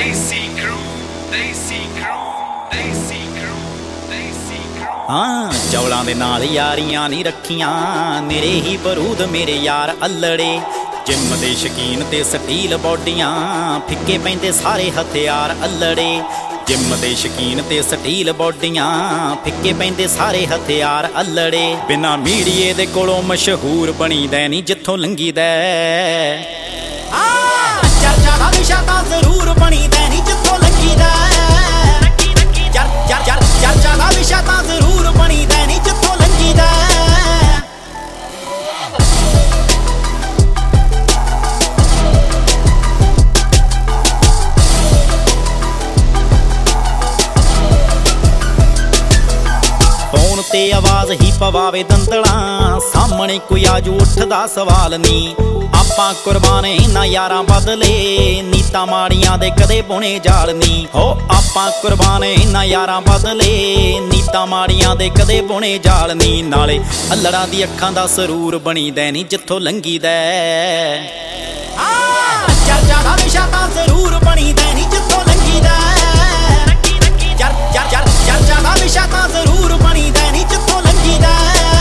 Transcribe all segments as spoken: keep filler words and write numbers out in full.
Desi Crew, Desi Crew, Desi Crew, Desi Crew। हाँ चौलां दे नाल यारियां नहीं रखियां, मेरे ही बरूद मेरे यार अल्लड़े। जिम दे शकीन ते स्टील बॉडियां, फिक्के पैंदे सारे हथियार अल्लड़े। जिम दे शकीन ते स्टील बॉडियां, फिक्के पैंदे सारे हथियार अल्लड़े। बिना मीडिए दे कोलों मशहूर बनी दै नी जिथों लंघी दै। चर्चा दा विशा तां जरूर बनी दै नी जिथों लंघी दै। चर्चा दा विशा तां जरूर बनी दै नी जिथों लंघी दै। फोन ते आवाज ही पवावे दंदड़ा, सामने कोई आजू उठदा सवाल नी। आपां कुर्बान इन्हां यारां बदले, नीतां माड़ियां दे कदे बुने जाल नी। हो आपां कुर्बान इन्हां यारां बदले, नीतां माड़ियां दे कदे बुने जाल नी। नाले अल्लड़ां दी अखां दा सरूर बनी दै नी जिथों लंघी दै। चर्चा दा विशा तां जरूर बनी दै नी जिथों लंघी दै। चर्चा दा विशा तां जरूर बनी दै नी जिथों लंघी दै।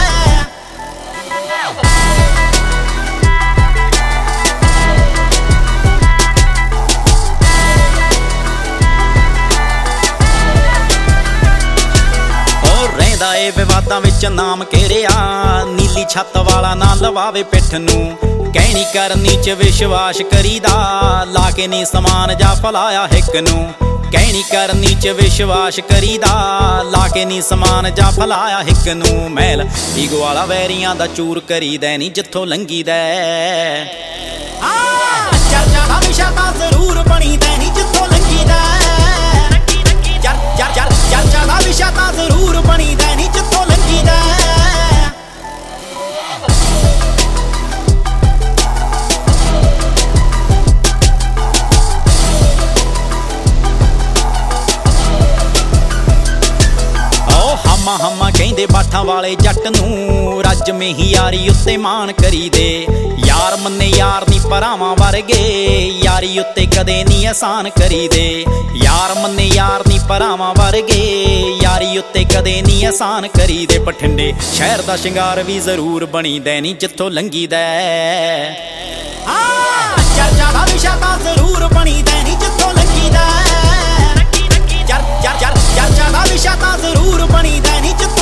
रहिंदा ए विवादां विच नाम घेरिया, नीली छत वाला ना लवावे पिठ नूं। कहनी करनी च विश्वास करीदा, ला के नी समान जा फलाया हिक नूं। कहनी करनी च विश्वास करीदा, ला के नी समान जा फलाया हिक नूं। मैल ईगो वाला वैरियां दा चूर करी दै नी जिथों लंघी दै। चर्चा दा विशा तां जरूर बनी दै नी जिथों लंघी दै। चर्चा दा विशा तां जरूर बनी दै नी जिथों लंघी दै। हमा हमा कहंदे बाठां वाले जट नूं, रज में ही यारी उत्ते मान करी दे। यार मन्ने यार नी भरावां वर्गे, यारी उत्ते कदे नी एहसान करी दे। यार मन्ने यार नी भरावां वर्गे, यारी उत्ते कदे नी एहसान करी दे। बठिंडे शहर दा शिंगार भी जरूर बनी दै नी जिथों लंघी दै। चर्चा दा विशा तां जरूर बनी दै नी जिथों लंघी दै। चर्चा दा विशा तां जरूर बनी दै नी जिथों